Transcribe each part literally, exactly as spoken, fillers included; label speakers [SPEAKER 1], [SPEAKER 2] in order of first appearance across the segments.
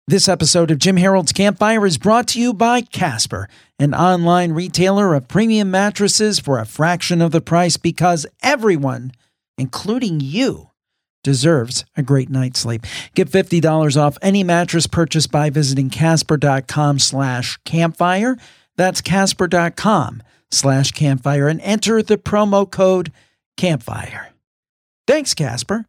[SPEAKER 1] This episode of Jim Harold's Campfire is brought to you by Casper, an online retailer of premium mattresses for a fraction of the price because everyone, including you, deserves a great night's sleep. Get fifty dollars off any mattress purchased by visiting casper.com slash campfire. That's casper.com slash campfire and enter the promo code campfire. Thanks, Casper.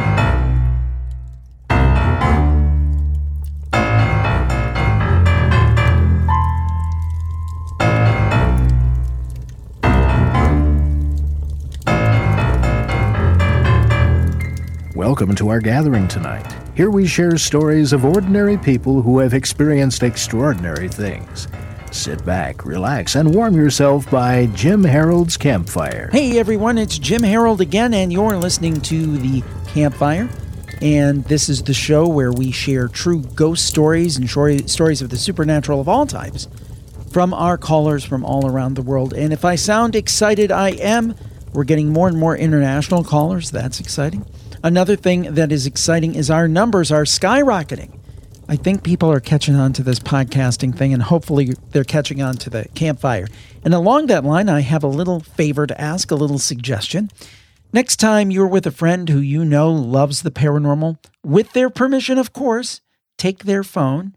[SPEAKER 2] Welcome to our gathering tonight. Here we share stories of ordinary people who have experienced extraordinary things. Sit back, relax, and warm yourself by Jim Harold's Campfire.
[SPEAKER 1] Hey everyone, it's Jim Harold again, and you're listening to the Campfire. And this is the show where we share true ghost stories and shor- stories of the supernatural of all types from our callers from all around the world. And if I sound excited, I am. We're getting more and more international callers. That's exciting. Another thing that is exciting is our numbers are skyrocketing. I think people are catching on to this podcasting thing, and hopefully they're catching on to the Campfire. And along that line, I have a little favor to ask, a little suggestion. Next time you're with a friend who you know loves the paranormal, with their permission, of course, take their phone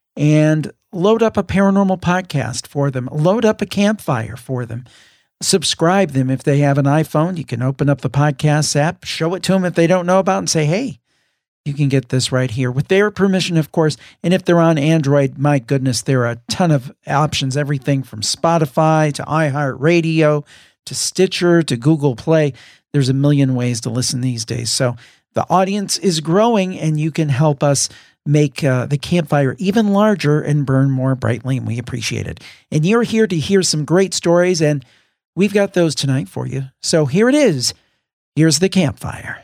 [SPEAKER 1] and load up a paranormal podcast for them. Load up a Campfire for them. Subscribe them if they have an iPhone. You can open up the podcast app, show it to them if they don't know about it, and say, hey, you can get this right here with their permission, of course. And if they're on Android, my goodness, there are a ton of options, everything from Spotify to iHeartRadio to Stitcher to Google Play. There's a million ways to listen these days. So the audience is growing, and you can help us make uh, the Campfire even larger and burn more brightly, and we appreciate it. And you're here to hear some great stories, and we've got those tonight for you. So here it is. Here's the Campfire.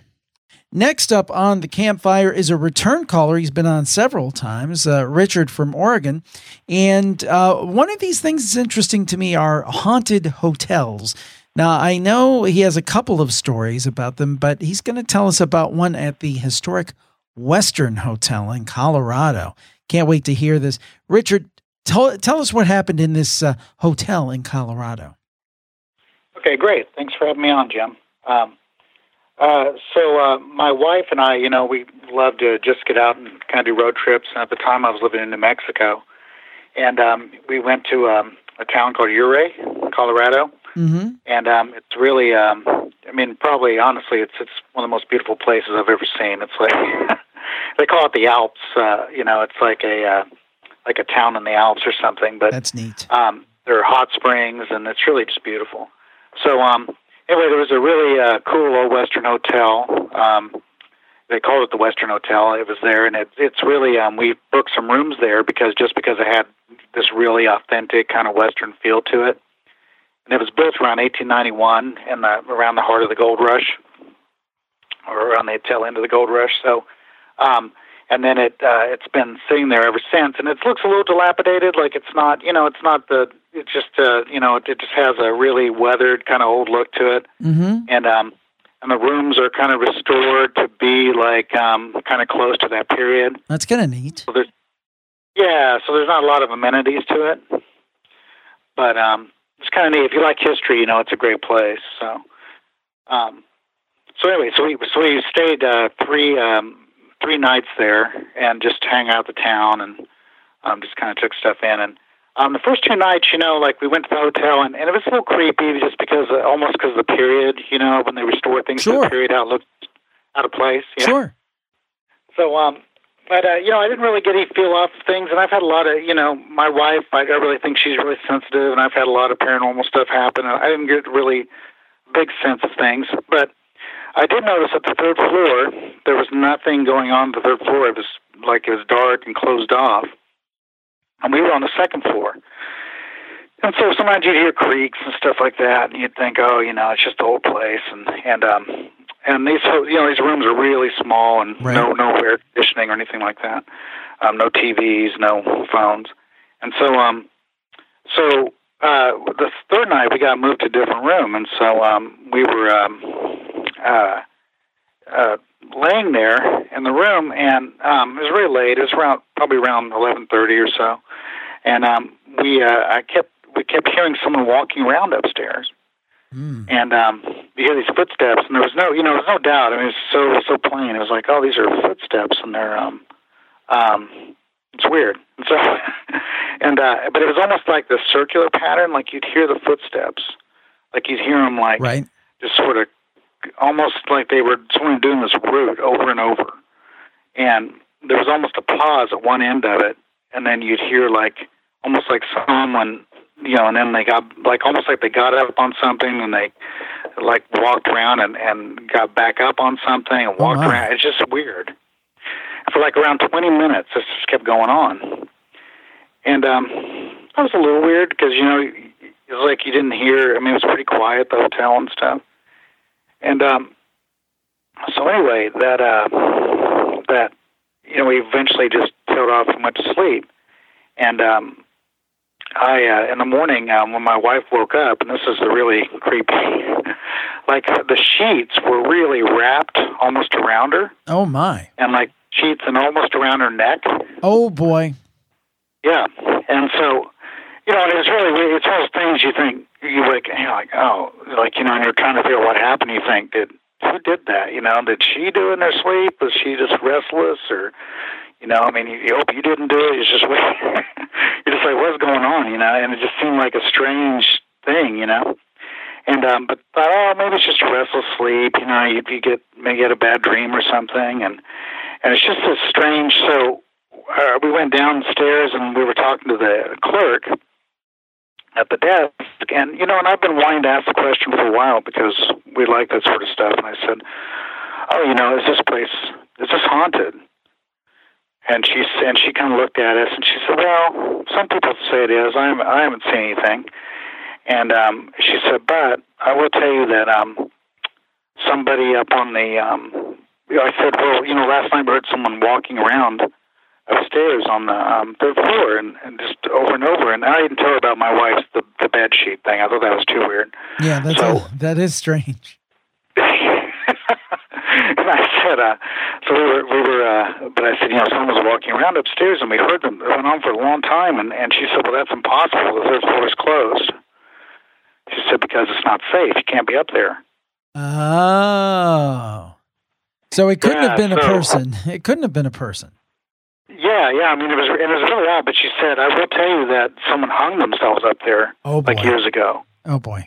[SPEAKER 1] Next up on the Campfire is a return caller. He's been on several times, uh, Richard from Oregon. And uh, one of these things that's interesting to me are haunted hotels. Now, I know he has a couple of stories about them, but he's going to tell us about one at the historic Western Hotel in Colorado. Can't wait to hear this. Richard, tell, tell us what happened in this uh, hotel in Colorado.
[SPEAKER 3] Okay, great. Thanks for having me on, Jim. Um, uh, so uh, my wife and I, you know, we love to just get out and kind of do road trips. And at the time, I was living in New Mexico, and um, we went to um, a town called Ouray, Colorado.
[SPEAKER 1] Mm-hmm.
[SPEAKER 3] And um, it's really, um, I mean, probably honestly, it's it's one of the most beautiful places I've ever seen. It's like they call it the Alps. Uh, you know, it's like a uh, like a town in the Alps or something. But
[SPEAKER 1] that's neat.
[SPEAKER 3] Um, there are hot springs, and it's really just beautiful. So, um, anyway, there was a really uh, cool old Western hotel. Um, they called it the Western Hotel. It was there, and it, it's really, um, we booked some rooms there because just because it had this really authentic kind of Western feel to it. And it was built around eighteen ninety-one, in the, around the heart of the gold rush, or around the tail end of the gold rush. So, um, and then it uh, it's been sitting there ever since, and it looks a little dilapidated. Like it's not, you know, it's not the. It just, uh, you know, it, it just has a really weathered kind of old look to it,
[SPEAKER 1] mm-hmm.
[SPEAKER 3] and um, and the rooms are kind of restored to be like um, kind of close to that period.
[SPEAKER 1] That's kind of neat.
[SPEAKER 3] So there's, yeah, so there's not a lot of amenities to it, but um, it's kind of neat. If you like history, you know, it's a great place. So, um, so anyway, so we so we stayed uh, three um, three nights there and just hang out the town and um, just kind of took stuff in. And Um, the first two nights, you know, like we went to the hotel, and, and it was a little creepy just because, uh, almost because of the period, you know, when they restore things
[SPEAKER 1] sure.
[SPEAKER 3] to the period, how it looked out of place. You know?
[SPEAKER 1] Sure.
[SPEAKER 3] So, um, but, uh, you know, I didn't really get any feel off of things, and I've had a lot of, you know, my wife, I, I really think she's really sensitive, and I've had a lot of paranormal stuff happen, and I didn't get really big sense of things, but I did notice at the third floor, there was nothing going on at the third floor. It was like it was dark and closed off. And we were on the second floor. And so sometimes you'd hear creaks and stuff like that, and you'd think, oh, you know, it's just the old place. And and um and these you know these rooms are really small and
[SPEAKER 1] right.
[SPEAKER 3] no no air conditioning or anything like that, um, no T Vs, no phones. And so um so uh, the third night we got moved to a different room, and so um we were um uh uh laying there in the room, and um, it was really late. It was around probably around eleven thirty or so, and um, we uh, I kept we kept hearing someone walking around upstairs. Mm. And um, you hear these footsteps, and there was no, you know, there was no doubt. I mean, it was so so plain. It was like, oh, these are footsteps, and they're, um, um, it's weird. And so, and uh, but it was almost like the circular pattern. Like you'd hear the footsteps, like you'd hear them, like
[SPEAKER 1] right.
[SPEAKER 3] just sort of, almost like they were someone doing this route over and over. And there was almost a pause at one end of it, and then you'd hear like almost like someone. You know, and then they got, like, almost like they got up on something and they, like, walked around and, and got back up on something and walked oh, around. It's just weird. For, like, around twenty minutes, this just kept going on. And um, that was a little weird because, you know, it was like you didn't hear, I mean, it was pretty quiet, the hotel and stuff. And um, so anyway, that, uh, that, you know, we eventually just tailed off and went to sleep. And, um, I, uh, in the morning, um, when my wife woke up, and this is really creepy, like the sheets were really wrapped almost around her.
[SPEAKER 1] Oh, my.
[SPEAKER 3] And like sheets and almost around her neck.
[SPEAKER 1] Oh, boy.
[SPEAKER 3] Yeah. And so, you know, it was really, it's one of those things you think, you like, you're like, oh, like, you know, and you're trying to figure out what happened. You think, did, who did that? You know, did she do it in her sleep? Was she just restless or... You know, I mean, you, you hope you didn't do it. It's just, you're just like, what's going on, you know? And it just seemed like a strange thing, you know? And, um, but thought, oh, maybe it's just restless sleep, you know, you, you get, maybe get a bad dream or something. And, and it's just this strange, so uh, we went downstairs and we were talking to the clerk at the desk. And, you know, and I've been wanting to ask the question for a while because we like that sort of stuff. And I said, oh, you know, is this place, is this haunted? And she and she kind of looked at us and she said, "Well, some people say it is. I haven't, I haven't seen anything." And um, she said, "But I will tell you that um, somebody up on the." Um, you know, I said, "Well, you know, last night we heard someone walking around upstairs on the um, third floor, and, and just over and over." And I didn't tell her about my wife's the, the bed sheet thing. I thought that was too weird.
[SPEAKER 1] Yeah, that's so, a, that is strange.
[SPEAKER 3] And I said, uh, so we were, we were, uh, but I said, you know, someone was walking around upstairs and we heard them. It went on for a long time. And, and she said, well, that's impossible. The third floor is closed. She said, because it's not safe. You can't be up there.
[SPEAKER 1] Oh. So it couldn't
[SPEAKER 3] yeah,
[SPEAKER 1] have been
[SPEAKER 3] so,
[SPEAKER 1] a person. It couldn't have been a person.
[SPEAKER 3] Yeah, yeah. I mean, it was, it was really odd. But she said, I will tell you that someone hung themselves up there
[SPEAKER 1] oh, boy.
[SPEAKER 3] like years ago.
[SPEAKER 1] Oh, boy.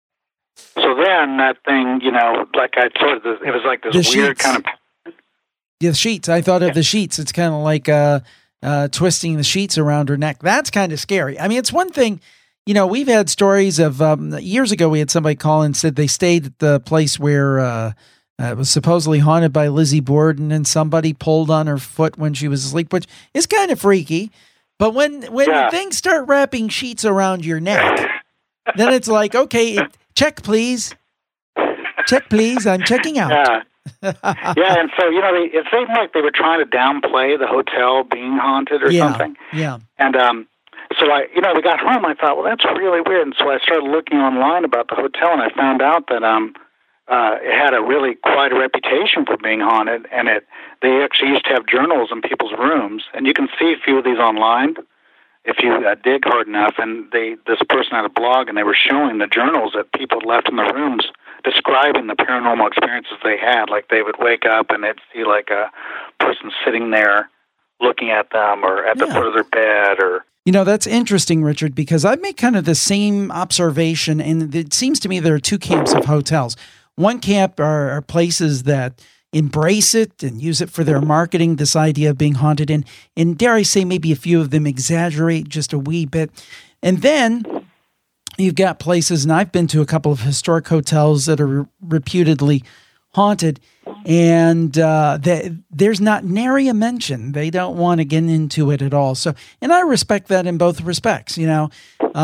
[SPEAKER 3] So then that thing, you know, like I told you, it was like this
[SPEAKER 1] the
[SPEAKER 3] weird
[SPEAKER 1] sheets.
[SPEAKER 3] kind of...
[SPEAKER 1] Yeah, the sheets. I thought of
[SPEAKER 3] yeah.
[SPEAKER 1] the sheets. It's kind of like uh, uh, twisting the sheets around her neck. That's kind of scary. I mean, it's one thing, you know, we've had stories of, um, years ago we had somebody call and said they stayed at the place where uh, uh, it was supposedly haunted by Lizzie Borden and somebody pulled on her foot when she was asleep, which is kind of freaky. But when, when
[SPEAKER 3] yeah.
[SPEAKER 1] things start wrapping sheets around your neck, then it's like, okay, it, check, please. Check, please. I'm checking out.
[SPEAKER 3] Yeah. yeah, and so, you know, they, it seemed like they were trying to downplay the hotel being haunted or
[SPEAKER 1] yeah,
[SPEAKER 3] something.
[SPEAKER 1] Yeah.
[SPEAKER 3] And um, so I, you know, we got home. I thought, well, that's really weird. And so I started looking online about the hotel, and I found out that um, uh, it had a really quite a reputation for being haunted. And it they actually used to have journals in people's rooms, and you can see a few of these online if you uh, dig hard enough. And they this person had a blog, and they were showing the journals that people had left in the rooms, describing the paranormal experiences they had. Like they would wake up and they'd see like a person sitting there looking at them or at
[SPEAKER 1] yeah.
[SPEAKER 3] the foot of their bed or...
[SPEAKER 1] You know, that's interesting, Richard, because I've made kind of the same observation, and it seems to me there are two camps of hotels. One camp are, are places that embrace it and use it for their marketing, this idea of being haunted, and, and dare I say maybe a few of them exaggerate just a wee bit. And then you've got places, and I've been to a couple of historic hotels that are reputedly haunted, and uh, they, there's not nary a mention. They don't want to get into it at all. So, and I respect that in both respects. You know,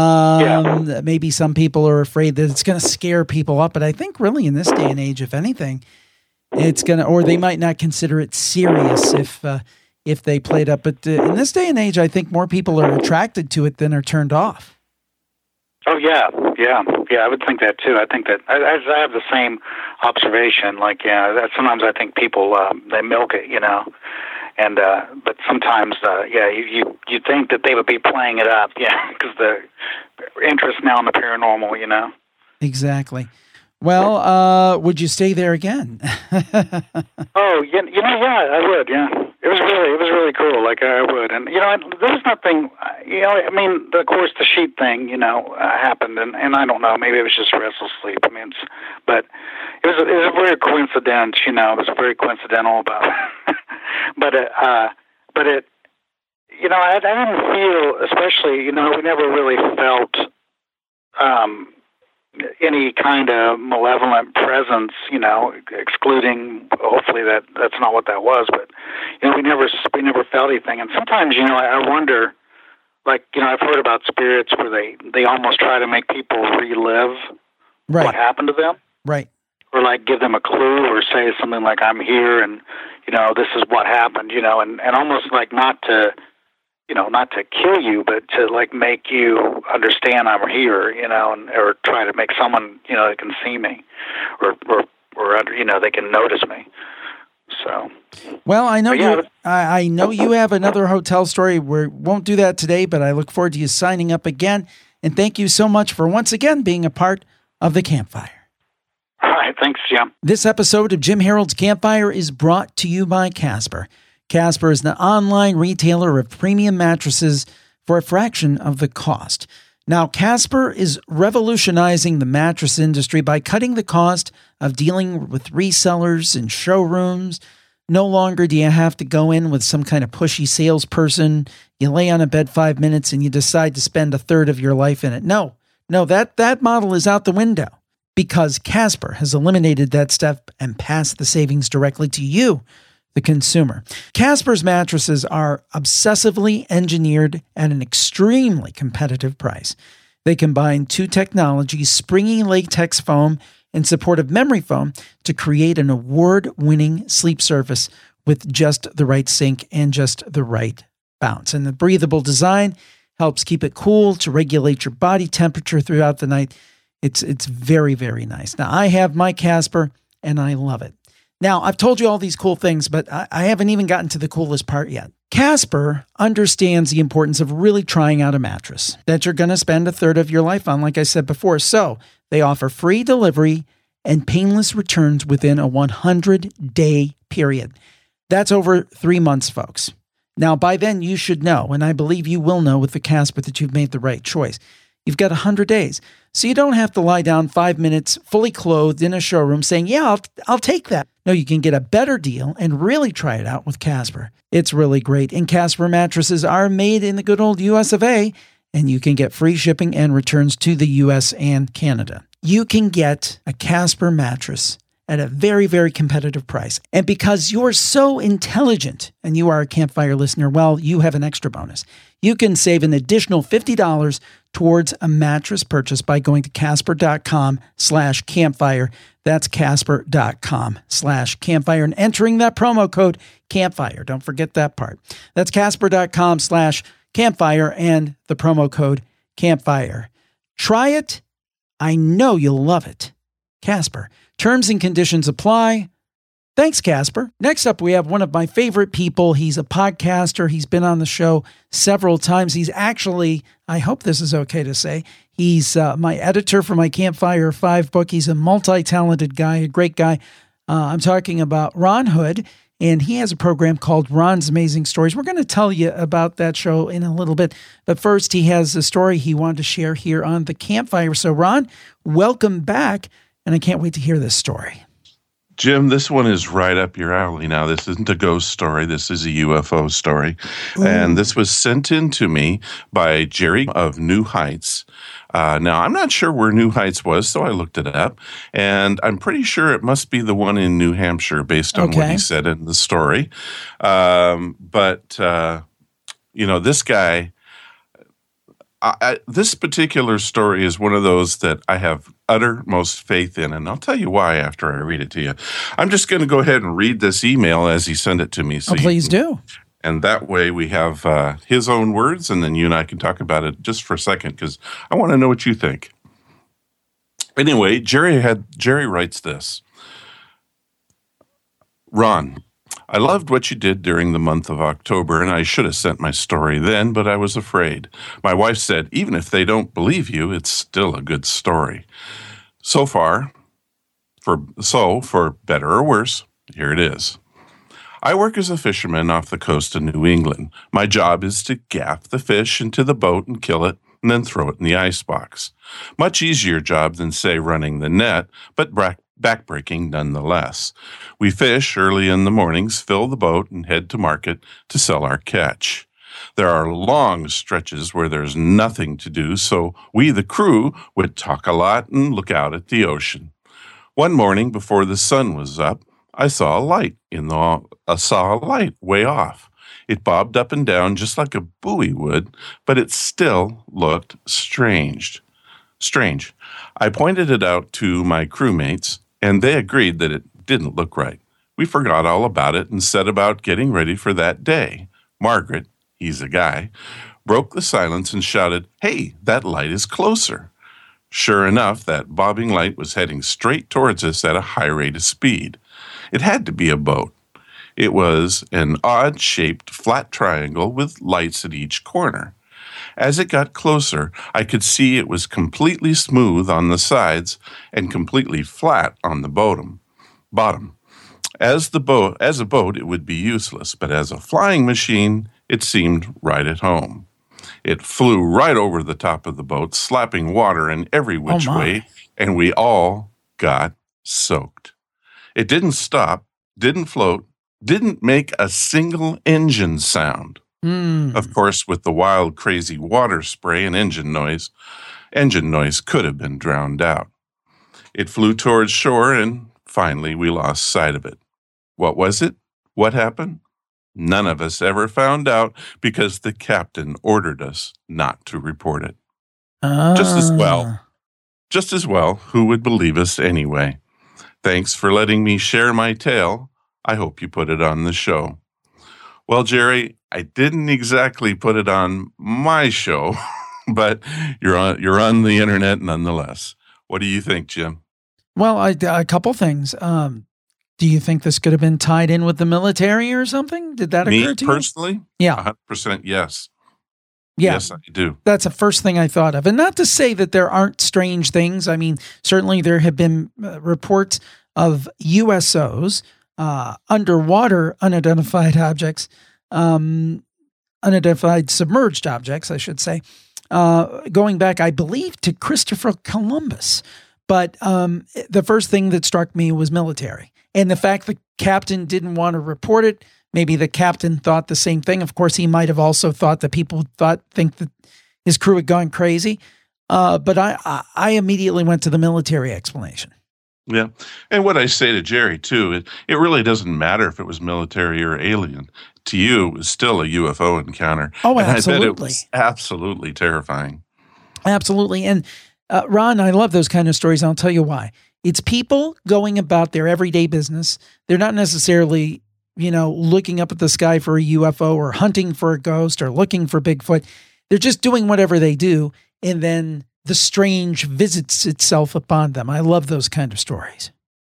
[SPEAKER 1] um, yeah. maybe some people are afraid that it's going to scare people up, but I think really in this day and age, if anything, it's going to, or they might not consider it serious if uh, if they played up. But uh, in this day and age, I think more people are attracted to it than are turned off.
[SPEAKER 3] Oh yeah, yeah, yeah. I would think that too. I think that I, I have the same observation. Like, yeah, that sometimes I think people um, they milk it, you know, and uh, but sometimes, uh, yeah, you you you think that they would be playing it up, yeah, because the interest now in the paranormal, you know.
[SPEAKER 1] Exactly. Well, uh, would you stay there again?
[SPEAKER 3] Oh, you, you know, yeah, I would. Yeah, it was really, it was really cool. Like I would, and you know, there was nothing. You know, I mean, of course, the sheet thing, you know, uh, happened, and, and I don't know, maybe it was just restless sleep. I mean, it's, but it was, it was a very coincidence. You know, it was very coincidental about. but it, uh, but it, you know, I, I didn't feel, especially, you know, we never really felt. Um, any kind of malevolent presence, you know, excluding, hopefully that that's not what that was, but, you know, we never, we never felt anything. And sometimes, you know, I, I wonder, like, you know, I've heard about spirits where they, they almost try to make people relive
[SPEAKER 1] right.
[SPEAKER 3] what happened to them.
[SPEAKER 1] Right.
[SPEAKER 3] Or like give them a clue or say something like, I'm here and, you know, this is what happened, you know, and, and almost like not to, you know, not to kill you, but to like make you understand I'm here, you know, and or try to make someone, you know, that can see me, or or or under, you know, they can notice me. So,
[SPEAKER 1] well, I know
[SPEAKER 3] yeah,
[SPEAKER 1] you. I, I know you have another hotel story. We won't do that today, but I look forward to you signing up again. And thank you so much for once again being a part of the Campfire.
[SPEAKER 3] All right, thanks, Jim.
[SPEAKER 1] This episode of Jim Harold's Campfire is brought to you by Casper. Casper is an online retailer of premium mattresses for a fraction of the cost. Now, Casper is revolutionizing the mattress industry by cutting the cost of dealing with resellers and showrooms. No longer do you have to go in with some kind of pushy salesperson. You lay on a bed five minutes and you decide to spend a third of your life in it. No, no, that, that model is out the window because Casper has eliminated that step and passed the savings directly to you, the consumer. Casper's mattresses are obsessively engineered at an extremely competitive price. They combine two technologies, springy latex foam and supportive memory foam, to create an award-winning sleep surface with just the right sink and just the right bounce. And the breathable design helps keep it cool to regulate your body temperature throughout the night. It's, it's very, very nice. Now, I have my Casper, and I love it. Now, I've told you all these cool things, but I, I haven't even gotten to the coolest part yet. Casper understands the importance of really trying out a mattress that you're going to spend a third of your life on, like I said before. So they offer free delivery and painless returns within a one hundred day period. That's over three months, folks. Now, by then, you should know, and I believe you will know with the Casper that you've made the right choice. You've got one hundred days. So you don't have to lie down five minutes fully clothed in a showroom saying, yeah, I'll, I'll take that. No, you can get a better deal and really try it out with Casper. It's really great. And Casper mattresses are made in the good old U S of A, and you can get free shipping and returns to the U S and Canada. You can get a Casper mattress at a very, very competitive price. And because you're so intelligent and you are a Campfire listener, well, you have an extra bonus. You can save an additional fifty dollars towards a mattress purchase by going to casper.com slash campfire. That's casper.com slash campfire and entering that promo code campfire. Don't forget that part. That's casper.com slash campfire and the promo code campfire. Try it. I know you'll love it. Casper. Terms and conditions apply. Thanks, Casper. Next up, we have one of my favorite people. He's a podcaster. He's been on the show several times. He's actually, I hope this is okay to say, he's uh, my editor for my Campfire five book. He's a multi-talented guy, a great guy. Uh, I'm talking about Ron Hood, and he has a program called Ron's Amazing Stories. We're going to tell you about that show in a little bit. But first, he has a story he wanted to share here on the Campfire. So, Ron, welcome back, and I can't wait to hear this story.
[SPEAKER 4] Jim, this one is right up your alley. Now, this isn't a ghost story. This is a U F O story. Ooh. And this was sent in to me by Jerry of New Heights. Uh, now, I'm not sure where New Heights was, so I looked it up. And I'm pretty sure it must be the one in New Hampshire based on okay. what he said in the story. Um, but, uh, you know, this guy... I, I, this particular story is one of those that I have uttermost faith in, and I'll tell you why after I read it to you. I'm just going to go ahead and read this email as he sent it to me. So
[SPEAKER 1] oh, please
[SPEAKER 4] can,
[SPEAKER 1] do.
[SPEAKER 4] And that way we have uh, his own words, and then you and I can talk about it just for a second, because I want to know what you think. Anyway, Jerry had Jerry writes this. Ron, I loved what you did during the month of October, and I should have sent my story then, but I was afraid. My wife said, even if they don't believe you, it's still a good story. So far, for so for better or worse, here it is. I work as a fisherman off the coast of New England. My job is to gaff the fish into the boat and kill it, and then throw it in the icebox. Much easier job than, say, running the net, but back- backbreaking nonetheless. We fish early in the mornings, fill the boat, and head to market to sell our catch. There are long stretches where there's nothing to do, so we, the crew, would talk a lot and look out at the ocean. One morning before the sun was up, I saw a light in the I saw a light way off. It bobbed up and down just like a buoy would, but it still looked strange. Strange. I pointed it out to my crewmates, and they agreed that it didn't look right. We forgot all about it and set about getting ready for that day. Margaret, he's a guy, broke the silence and shouted, "Hey, that light is closer." Sure enough, that bobbing light was heading straight towards us at a high rate of speed. It had to be a boat. It was an odd-shaped flat triangle with lights at each corner. As it got closer, I could see it was completely smooth on the sides and completely flat on the bottom. Bottom. As the boat, as a boat, it would be useless, but as a flying machine, it seemed right at home. It flew right over the top of the boat, slapping water in every which
[SPEAKER 1] Oh, my.
[SPEAKER 4] way, and we all got soaked. It didn't stop, didn't float, didn't make a single engine sound.
[SPEAKER 1] Mm.
[SPEAKER 4] Of course, with the wild, crazy water spray and engine noise, engine noise could have been drowned out. It flew towards shore, and finally we lost sight of it. What was it? What happened? None of us ever found out because the captain ordered us not to report it. Just as well. Just as well, who would believe us anyway? Thanks for letting me share my tale. I hope you put it on the show. Well, Jerry, I didn't exactly put it on my show, but you're on you're on the internet nonetheless. What do you think, Jim?
[SPEAKER 1] Well, I, a couple things. Um, do you think this could have been tied in with the military or something? Did that
[SPEAKER 4] Me
[SPEAKER 1] occur to you?
[SPEAKER 4] personally?
[SPEAKER 1] Yeah.
[SPEAKER 4] one hundred percent yes.
[SPEAKER 1] Yeah.
[SPEAKER 4] Yes, I do.
[SPEAKER 1] That's the first thing I thought of. And not to say that there aren't strange things. I mean, certainly there have been uh, reports of U S Os, uh, underwater unidentified objects, um, unidentified submerged objects, I should say, uh, going back, I believe, to Christopher Columbus. But um, the first thing that struck me was military. And the fact the captain didn't want to report it, maybe the captain thought the same thing. Of course, he might have also thought that people thought think that his crew had gone crazy. Uh, but I, I, I immediately went to the military explanation.
[SPEAKER 4] Yeah. And what I say to Jerry, too, it, it really doesn't matter if it was military or alien. To you, it was still a U F O encounter.
[SPEAKER 1] Oh,
[SPEAKER 4] and
[SPEAKER 1] absolutely.
[SPEAKER 4] I bet it was absolutely terrifying.
[SPEAKER 1] Absolutely. And uh, Ron, I love those kind of stories. I'll tell you why. It's people going about their everyday business. They're not necessarily, you know, looking up at the sky for a U F O or hunting for a ghost or looking for Bigfoot. They're just doing whatever they do. And then the strange visits itself upon them. I love those kind of stories.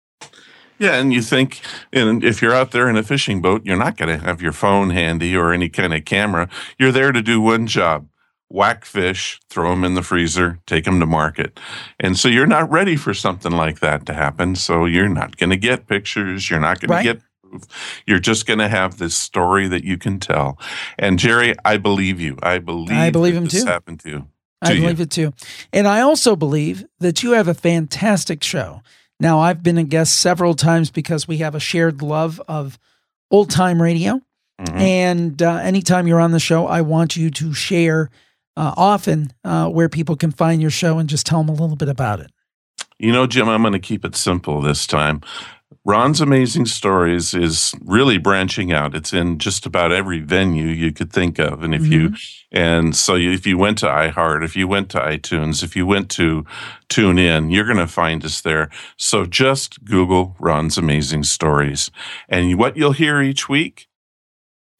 [SPEAKER 4] Yeah, and you think, and if you're out there in a fishing boat, you're not going to have your phone handy or any kind of camera. You're there to do one job: whack fish, throw them in the freezer, take them to market. And so you're not ready for something like that to happen. So you're not going to get pictures. You're not going
[SPEAKER 1] Right.
[SPEAKER 4] to get proof. You're just going to have this story that you can tell. And Jerry, I believe you. I believe,
[SPEAKER 1] I believe
[SPEAKER 4] that
[SPEAKER 1] him
[SPEAKER 4] this
[SPEAKER 1] too.
[SPEAKER 4] happened to you.
[SPEAKER 1] I
[SPEAKER 4] to
[SPEAKER 1] believe
[SPEAKER 4] you.
[SPEAKER 1] it too. And I also believe that you have a fantastic show. Now, I've been a guest several times because we have a shared love of old time radio.
[SPEAKER 4] Mhm.
[SPEAKER 1] And uh, anytime you're on the show, I want you to share uh, often uh, where people can find your show and just tell them a little bit about it.
[SPEAKER 4] You know, Jim, I'm going to keep it simple this time. Ron's Amazing Stories is really branching out. It's in just about every venue you could think of. And if you, and so you, if you went to iHeart, if you went to iTunes, if you went to TuneIn, you're going to find us there. So just Google Ron's Amazing Stories. And what you'll hear each week,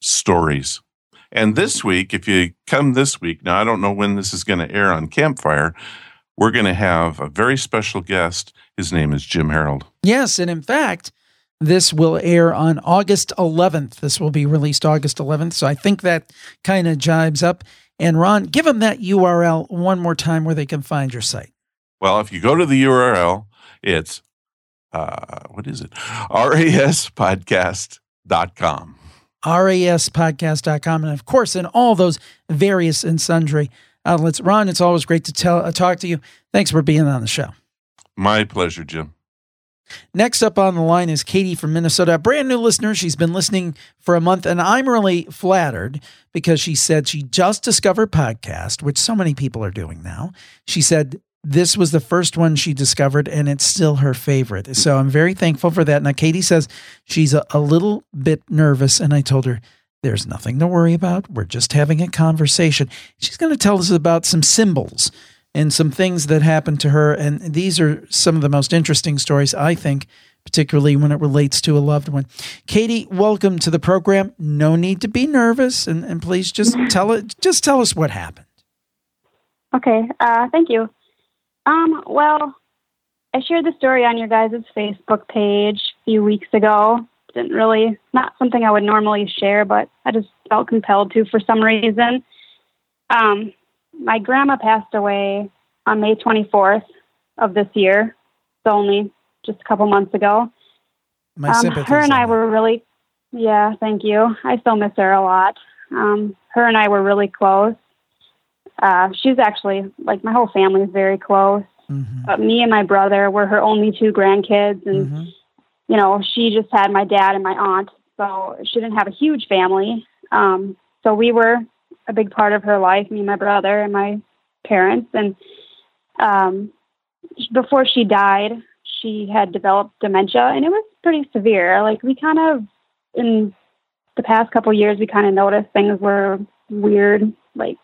[SPEAKER 4] stories. And this week, if you come this week, now I don't know when this is going to air on Campfire, we're going to have a very special guest. His name is Jim Harold.
[SPEAKER 1] Yes, and in fact, this will air on August eleventh. This will be released August eleventh, so I think that kind of jibes up. And Ron, give them that U R L one more time where they can find your site.
[SPEAKER 4] Well, if you go to the U R L, it's, uh, what is it? R A S podcast dot com.
[SPEAKER 1] R A S podcast dot com. And of course, in all those various and sundry outlets. Ron, it's always great to tell, uh, talk to you. Thanks for being on the show.
[SPEAKER 4] My pleasure, Jim.
[SPEAKER 1] Next up on the line is Katie from Minnesota, a brand new listener. She's been listening for a month, and I'm really flattered because she said she just discovered podcast, which so many people are doing now. She said this was the first one she discovered, and it's still her favorite. So I'm very thankful for that. Now, Katie says she's a, a little bit nervous, and I told her, there's nothing to worry about. We're just having a conversation. She's going to tell us about some symbols and some things that happened to her. And these are some of the most interesting stories, I think, particularly when it relates to a loved one. Katie, welcome to the program. No need to be nervous. And, and please just tell it, just tell us what happened.
[SPEAKER 5] Okay. Uh, thank you. Um, well, I shared the story on your guys' Facebook page a few weeks ago. Didn't really, not something I would normally share, but I just felt compelled to for some reason. Um, my grandma passed away on May twenty-fourth of this year. So only just a couple months ago.
[SPEAKER 1] My
[SPEAKER 5] um,
[SPEAKER 1] sympathies
[SPEAKER 5] her and I
[SPEAKER 1] on
[SPEAKER 5] were really, yeah, thank you. I still miss her a lot. Um, her and I were really close. Uh, she's actually, like, my whole family is very close.
[SPEAKER 1] Mm-hmm.
[SPEAKER 5] But me and my brother were her only two grandkids, and
[SPEAKER 1] Mm-hmm.
[SPEAKER 5] you know, she just had my dad and my aunt, so she didn't have a huge family. Um, so we were a big part of her life, me and my brother and my parents. And um, before she died, she had developed dementia, and it was pretty severe. Like, we kind of, in the past couple of years, we kind of noticed things were weird. Like,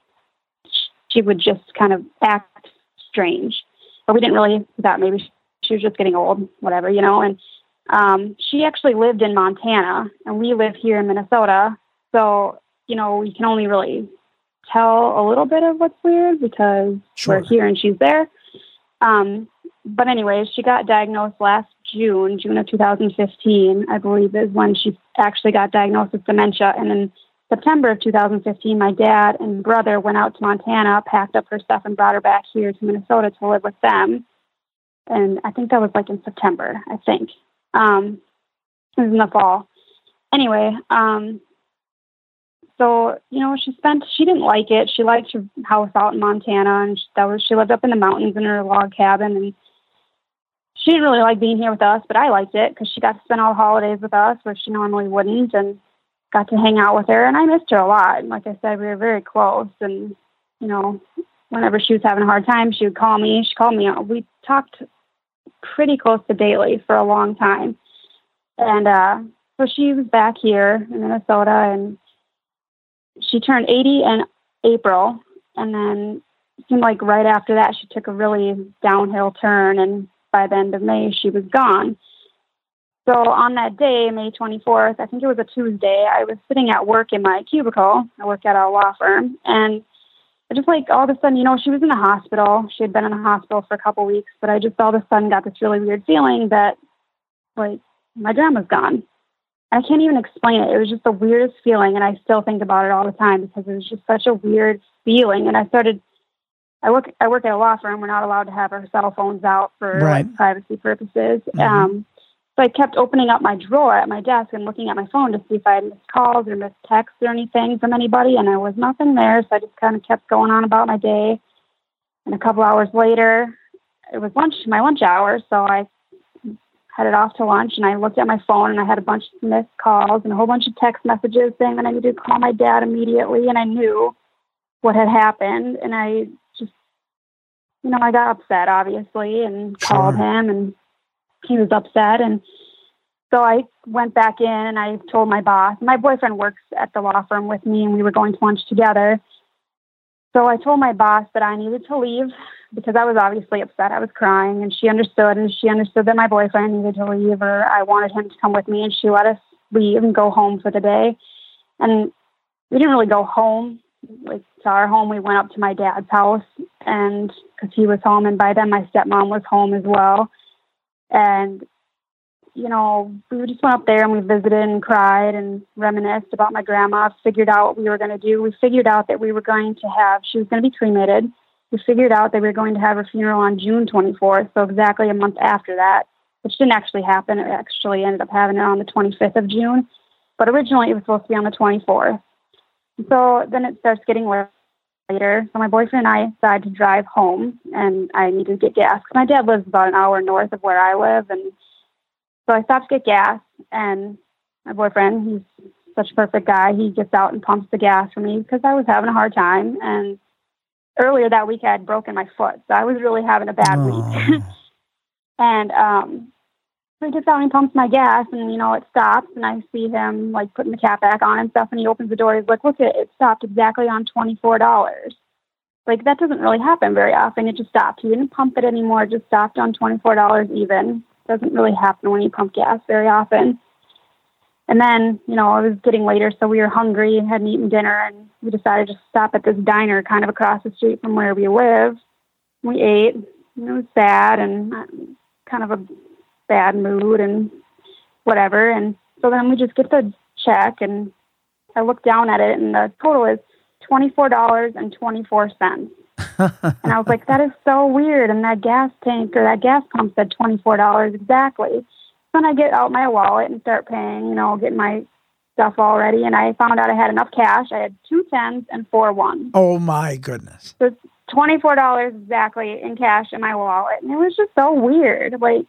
[SPEAKER 5] she would just kind of act strange. But we didn't really, we thought maybe she was just getting old, whatever, you know. And um, she actually lived in Montana, and we live here in Minnesota. So, you know, we can only really tell a little bit of what's weird because
[SPEAKER 1] Sure.
[SPEAKER 5] we're here and she's there. Um, but anyways, she got diagnosed last June, June of two thousand fifteen, I believe, is when she actually got diagnosed with dementia. And in September of two thousand fifteen, my dad and brother went out to Montana, packed up her stuff, and brought her back here to Minnesota to live with them. And I think that was like in September, I think. Um, it was in the fall. Anyway, um, so, you know, she spent, she didn't like it. She liked her house out in Montana, and that was, she lived up in the mountains in her log cabin, and she didn't really like being here with us, but I liked it because she got to spend all the holidays with us where she normally wouldn't, and got to hang out with her, and I missed her a lot. And like I said, we were very close, and, you know, whenever she was having a hard time, she would call me. She called me. We talked pretty close to daily for a long time. And uh, so she was back here in Minnesota, and she turned eighty in April. And then it seemed like right after that, she took a really downhill turn. And by the end of May, she was gone. So on that day, May twenty-fourth, I think it was a Tuesday, I was sitting at work in my cubicle. I work at a law firm. And I just, like, all of a sudden, you know, she was in the hospital. She had been in the hospital for a couple of weeks, but I just all of a sudden got this really weird feeling that, like, my grandma's gone. I can't even explain it. It was just the weirdest feeling, and I still think about it all the time because it was just such a weird feeling. And I started, I work I work at a law firm. We're not allowed to have our cell phones out for
[SPEAKER 1] Right.
[SPEAKER 5] like, privacy purposes.
[SPEAKER 1] Mm-hmm.
[SPEAKER 5] Um, so I kept opening up my drawer at my desk and looking at my phone to see if I had missed calls or missed texts or anything from anybody, and there was nothing there. So I just kind of kept going on about my day. And a couple hours later, it was lunch, my lunch hour, so I headed off to lunch, and I looked at my phone, and I had a bunch of missed calls and a whole bunch of text messages saying that I needed to call my dad immediately, and I knew what had happened, and I just, you know, I got upset, obviously, and
[SPEAKER 1] Sure.
[SPEAKER 5] called him, and he was upset, and so I went back in, and I told my boss. My boyfriend works at the law firm with me, and we were going to lunch together. So I told my boss that I needed to leave because I was obviously upset. I was crying, and she understood, and she understood that my boyfriend needed to leave, or I wanted him to come with me, and she let us leave and go home for the day. And we didn't really go home. Like, to our home, we went up to my dad's house, and because he was home, and by then my stepmom was home as well. And, you know, we just went up there and we visited and cried and reminisced about my grandma, figured out what we were going to do. We figured out that we were going to have, she was going to be cremated. We figured out that we were going to have her funeral on June twenty-fourth, so exactly a month after that, which didn't actually happen. It actually ended up having it on the twenty-fifth of June, but originally it was supposed to be on the twenty-fourth. So then it starts getting later. So my boyfriend and I decided to drive home, and I needed to get gas. My dad lives about an hour north of where I live, and so I stopped to get gas, and my boyfriend, he's such a perfect guy, he gets out and pumps the gas for me because I was having a hard time. And earlier that week I had broken my foot, so I was really having a bad
[SPEAKER 1] Aww.
[SPEAKER 5] week. And um, so he gets out and he pumps my gas, and, you know, it stops, and I see him, like, putting the cap back on and stuff, and he opens the door. He's like, look, it, it stopped exactly on twenty-four dollars. Like, that doesn't really happen very often. It just stopped. He didn't pump it anymore. It just stopped on twenty-four dollars even. Doesn't really happen when you pump gas very often. And then, you know, it was getting later, so we were hungry and hadn't eaten dinner, and we decided to stop at this diner kind of across the street from where we live. We ate, and it was sad and kind of a bad mood and whatever. And so then we just get the check, and I look down at it, and the total is twenty-four dollars and twenty-four cents. And I was like, that is so weird. And that gas tank or that gas pump said twenty-four dollars exactly. So then I get out my wallet and start paying, you know, getting my stuff all ready. And I found out I had enough cash. I had two tens and four ones.
[SPEAKER 1] Oh, my goodness.
[SPEAKER 5] So it's twenty-four dollars exactly in cash in my wallet. And it was just so weird. Like,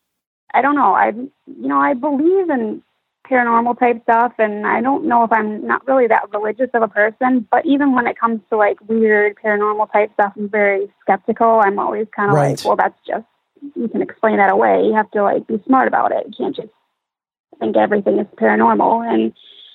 [SPEAKER 5] I don't know. I, you know, I believe in paranormal type stuff, and I don't know if I'm not really that religious of a person, but even when it comes to like weird paranormal type stuff, I'm very skeptical. I'm always kind of
[SPEAKER 1] Right.
[SPEAKER 5] like, well, that's just, you can explain that away. You have to like be smart about it. You can't just think everything is paranormal. And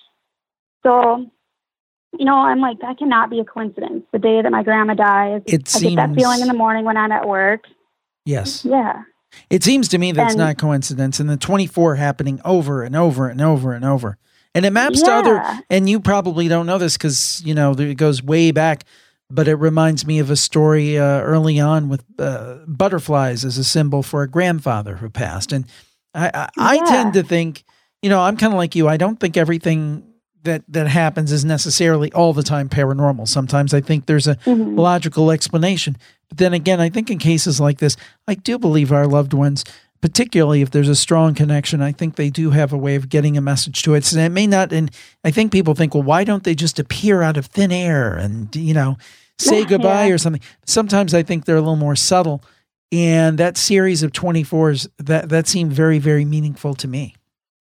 [SPEAKER 5] so, you know, I'm like, that cannot be a coincidence. The day that my grandma dies,
[SPEAKER 1] It
[SPEAKER 5] I get that
[SPEAKER 1] seems-
[SPEAKER 5] feeling in the morning when I'm at work.
[SPEAKER 1] Yes.
[SPEAKER 5] Yeah.
[SPEAKER 1] It seems to me that's
[SPEAKER 5] And-
[SPEAKER 1] not coincidence, and the twenty-four happening over and over and over and over. And it maps to other,
[SPEAKER 5] Yeah.
[SPEAKER 1] and you probably don't know this because, you know, it goes way back, but it reminds me of a story uh, early on with uh, butterflies as a symbol for a grandfather who passed. And I, I, I
[SPEAKER 5] Yeah.
[SPEAKER 1] tend to think, you know, I'm kind of like you. I don't think everything that, that happens is necessarily all the time paranormal. Sometimes I think there's a
[SPEAKER 5] Mhm.
[SPEAKER 1] logical explanation. But then again, I think in cases like this, I do believe our loved ones, particularly if there's a strong connection, I think they do have a way of getting a message to it. So it may not, and I think people think, well, why don't they just appear out of thin air and, you know, say
[SPEAKER 5] Yeah,
[SPEAKER 1] goodbye
[SPEAKER 5] yeah.
[SPEAKER 1] or something? Sometimes I think they're a little more subtle. And that series of twenty-fours, that, that seemed very, very meaningful to me.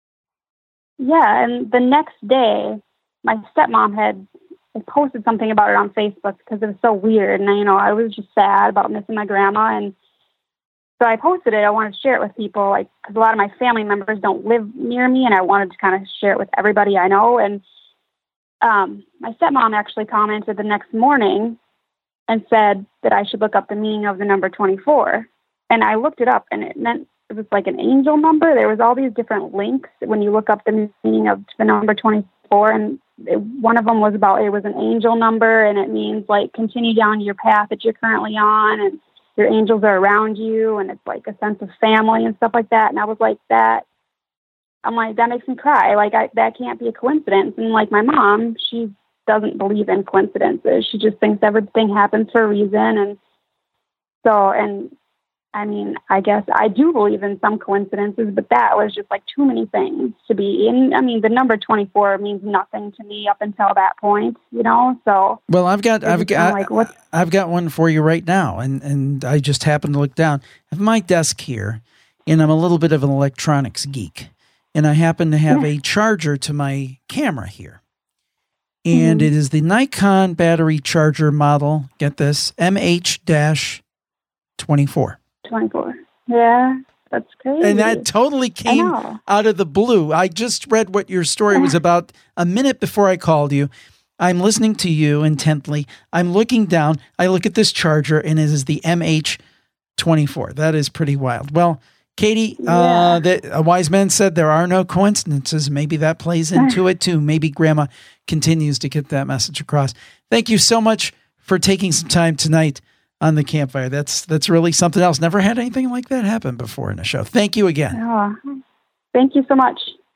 [SPEAKER 5] Yeah, and the next day, my stepmom had posted something about it on Facebook because it was so weird. And, you know, I was just sad about missing my grandma. And so I posted it. I wanted to share it with people, like, because a lot of my family members don't live near me, and I wanted to kind of share it with everybody I know. And um, my stepmom actually commented the next morning and said that I should look up the meaning of the number twenty-four. And I looked it up, and it meant it was like an angel number. There was all these different links when you look up the meaning of the number twenty-four, and it, one of them was about, it was an angel number, and it means like continue down your path that you're currently on, and your angels are around you, and it's like a sense of family and stuff like that. And I was like, that, I'm like, that makes me cry. Like, I, that can't be a coincidence. And like my mom, she doesn't believe in coincidences. She just thinks everything happens for a reason. And so, and I mean, I guess I do believe in some coincidences, but that was just like too many things to be in. I mean, the number twenty-four means nothing to me up until that point, you know? So,
[SPEAKER 1] Well, I've got, I've
[SPEAKER 5] just
[SPEAKER 1] got,
[SPEAKER 5] kinda like, what-
[SPEAKER 1] I've got one for you right now, and and I just happened to look down. I have my desk here, and I'm a little bit of an electronics geek, and I happen to have a charger to my camera here, and
[SPEAKER 5] Mhm.
[SPEAKER 1] it is the Nikon battery charger model. Get this, M H twenty-four,
[SPEAKER 5] twenty-four. Yeah, that's crazy.
[SPEAKER 1] and that totally
[SPEAKER 5] I
[SPEAKER 1] came
[SPEAKER 5] know.
[SPEAKER 1] out of the blue. I just read what your story was about a minute before I called you. I'm listening to you intently. I'm looking down. I look at this charger, and it is the M H twenty-four. That is pretty wild. Well, Katie,
[SPEAKER 5] Yeah.
[SPEAKER 1] uh, that a wise man said there are no coincidences. Maybe that plays into it too. Maybe Grandma continues to get that message across. Thank you so much for taking some time tonight on the campfire. That's that's really something else. Never had anything like that happen before in a show. Thank you again.
[SPEAKER 5] Oh, thank you so much.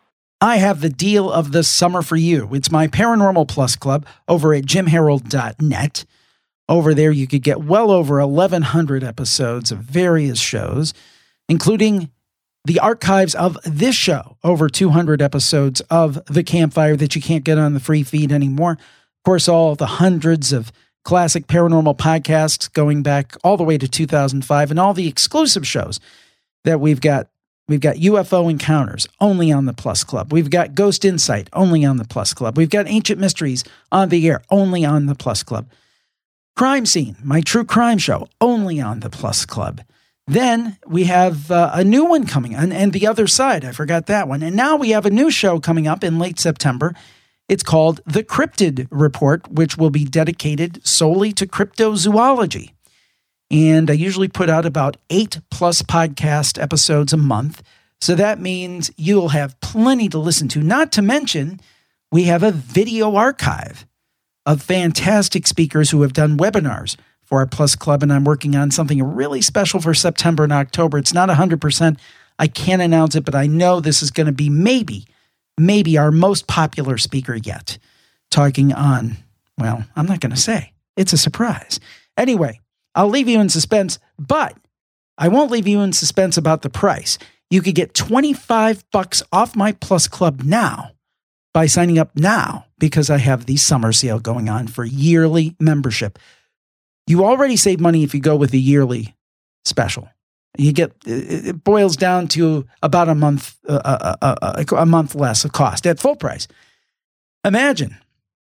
[SPEAKER 1] I have the deal of the summer for you. It's my Paranormal Plus Club over at jim harold dot net. Over there, you could get well over eleven hundred episodes of various shows, including the archives of this show, over two hundred episodes of The Campfire that you can't get on the free feed anymore. Of course, all the hundreds of classic paranormal podcasts going back all the way to two thousand five, and all the exclusive shows that we've got. We've got U F O Encounters only on the Plus Club. We've got Ghost Insight only on the Plus Club. We've got Ancient Mysteries on the air only on the Plus Club. Crime Scene, my true crime show, only on the Plus Club. Then we have uh, a new one coming, and, and The Other Side, I forgot that one. And now we have a new show coming up in late September. It's called The Cryptid Report, which will be dedicated solely to cryptozoology. And I usually put out about eight plus podcast episodes a month. So that means you'll have plenty to listen to. Not to mention, we have a video archive of fantastic speakers who have done webinars for our Plus Club. And I'm working on something really special for September and October. It's not one hundred percent. I can't announce it, but I know this is going to be maybe, maybe our most popular speaker yet. Talking on, well, I'm not going to say. It's a surprise. Anyway, I'll leave you in suspense, but I won't leave you in suspense about the price. You could get twenty-five bucks off my Plus Club now by signing up now, because I have the summer sale going on for yearly membership. You already save money if you go with the yearly special. You get, it boils down to about a month, uh, a, a, a month less of cost at full price. Imagine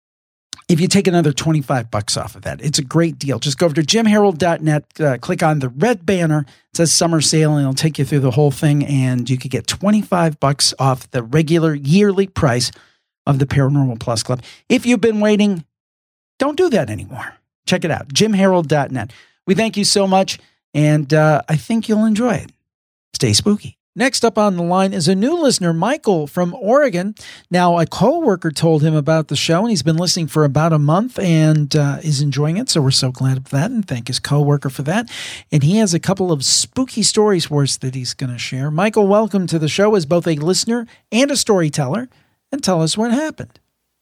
[SPEAKER 1] if you take another twenty-five bucks off of that. It's a great deal. Just go over to jim harold dot net, uh, click on the red banner. It says summer sale, and it'll take you through the whole thing. And you could get twenty-five bucks off the regular yearly price of the Paranormal Plus Club. If you've been waiting, don't do that anymore. Check it out, jim harold dot net. We thank you so much, and uh, I think you'll enjoy it. Stay spooky. Next up on the line is a new listener, Michael from Oregon. Now, a coworker told him about the show, and he's been listening for about a month and uh, is enjoying it. So we're so glad of that, and thank his coworker for that. And he has a couple of spooky stories for us that he's going to share. Michael, welcome to the show as both a listener and a storyteller, and tell us what happened.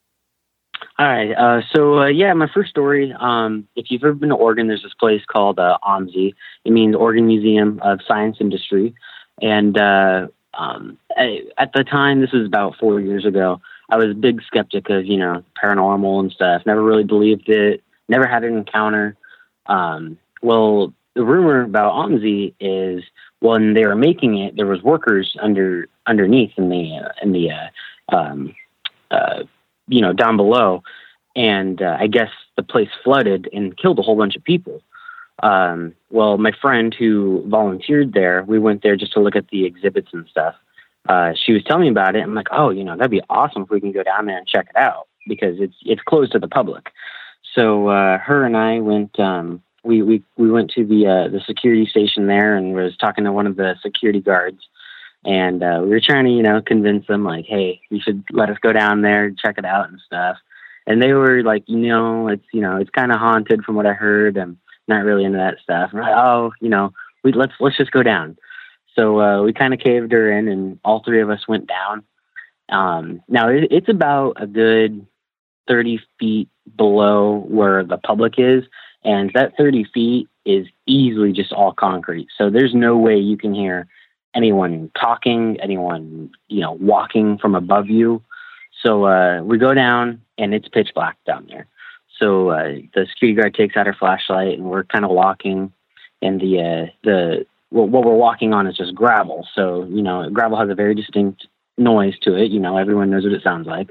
[SPEAKER 6] All right. Uh, so, uh, yeah, my first story, um, if you've ever been to Oregon, there's this place called uh, O M S I. It means Oregon Museum of Science Industry. And uh, um, I, at the time, this was about four years ago, I was a big skeptic of, you know, paranormal and stuff. Never really believed it. Never had an encounter. Um, well, the rumor about O M S I is when they were making it, there was workers under underneath in the uh, in the uh, um, uh, you know, down below, and uh, I guess the place flooded and killed a whole bunch of people. Um, well, my friend who volunteered there, we went there just to look at the exhibits and stuff. Uh, she was telling me about it. I'm like, oh, you know, that'd be awesome if we can go down there and check it out, because it's it's closed to the public. So uh, her and I went. Um, we we we went to the uh, the security station there and was talking to one of the security guards. And uh, we were trying to, you know, convince them, like, hey, you should let us go down there and check it out and stuff. And they were like, you know, it's, you know, it's kind of haunted from what I heard. I'm not really into that stuff. And we're like, oh, you know, we let's let's just go down. So uh, we kind of caved her in, and all three of us went down. Um, now it, it's about a good thirty feet below where the public is, and that thirty feet is easily just all concrete. So there's no way you can hear anyone talking, anyone, you know, walking from above you. So uh, we go down, and it's pitch black down there. So uh, the security guard takes out her flashlight, and we're kind of walking, and the uh, the well, what we're walking on is just gravel. So, you know, gravel has a very distinct noise to it. You know, everyone knows what it sounds like.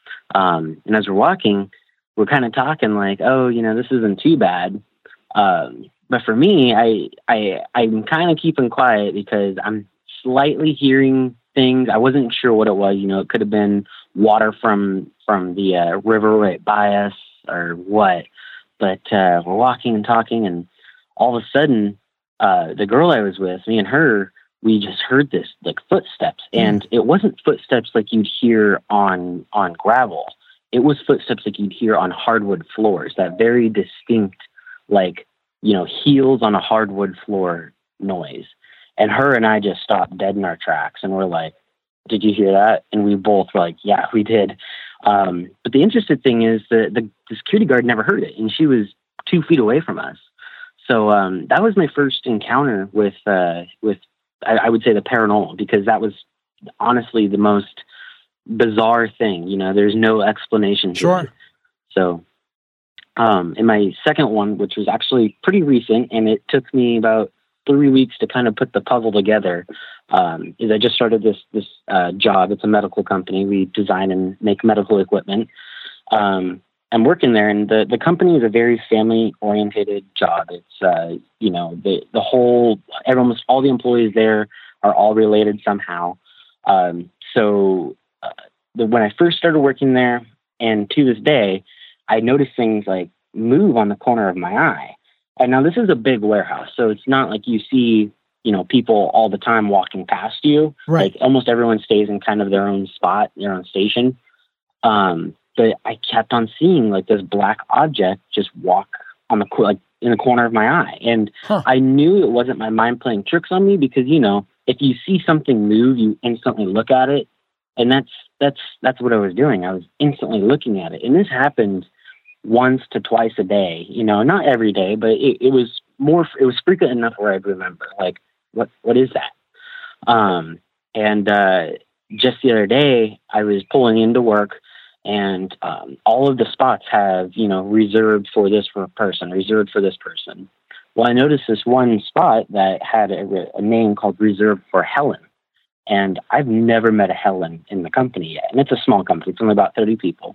[SPEAKER 6] Um, and as we're walking, we're kind of talking like, oh, you know, this isn't too bad. Um, but for me, I I I'm kind of keeping quiet because I'm slightly hearing things. I wasn't sure what it was. You know, it could have been water from from the uh, river right by us or what. But uh, we're walking and talking, and all of a sudden, uh, the girl I was with, me and her, we just heard this like footsteps, and it wasn't footsteps like you'd hear on on gravel. It was footsteps like you'd hear on hardwood floors, that very distinct, like, you know, heels on a hardwood floor noise. And her and I just stopped dead in our tracks, and we're like, did you hear that? And we both were like, yeah, we did. Um, but the interesting thing is that the, the security guard never heard it, and she was two feet away from us. So um, that was my first encounter with, uh, with I, I would say, the paranormal, because that was honestly the most bizarre thing. You know, there's no explanation.
[SPEAKER 1] Sure.
[SPEAKER 6] To it. So, um, in my second one, which was actually pretty recent, and it took me about three weeks to kind of put the puzzle together, um, is I just started this this uh, job. It's a medical company. We design and make medical equipment. Um, I'm working there, and the, the company is a very family-oriented job. It's, uh, you know, the, the whole, almost all the employees there are all related somehow. Um, so uh, the, when I first started working there, and to this day, I noticed things like move on the corner of my eye. And now this is a big warehouse, so it's not like you see, you know, people all the time walking past you.
[SPEAKER 1] Right.
[SPEAKER 6] Like almost everyone stays in kind of their own spot, their own station. Um, but I kept on seeing like this black object just walk on the like in the corner of my eye, and
[SPEAKER 1] huh.
[SPEAKER 6] I knew it wasn't my mind playing tricks on me, because you know, if you see something move, you instantly look at it, and that's that's that's what I was doing. I was instantly looking at it, and this happened once to twice a day. You know, not every day, but it, it was more. It was frequent enough where I remember, like, what what is that? Um, and uh, just the other day, I was pulling into work. And um, all of the spots have, you know, reserved for this person, reserved for this person. Well, I noticed this one spot that had a, a name called Reserved for Helen. And I've never met a Helen in the company yet. And it's a small company. It's only about thirty people.